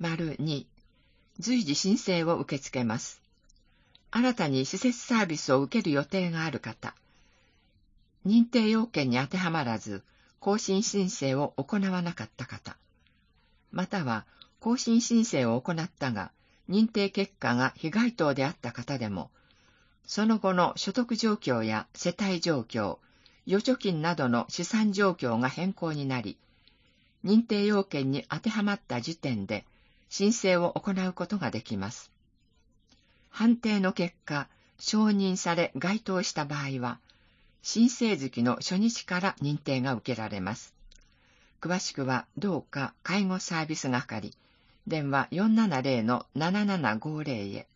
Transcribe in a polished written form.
2、随時申請を受け付けます。新たに施設サービスを受ける予定がある方、認定要件に当てはまらず、更新申請を行わなかった方、または更新申請を行ったが、認定結果が非該当であった方でも、その後の所得状況や世帯状況、預貯金などの資産状況が変更になり、認定要件に当てはまった時点で申請を行うことができます。判定の結果、承認され該当した場合は、申請月の初日から認定が受けられます。詳しくはどうか介護サービス係、電話470-7750へ。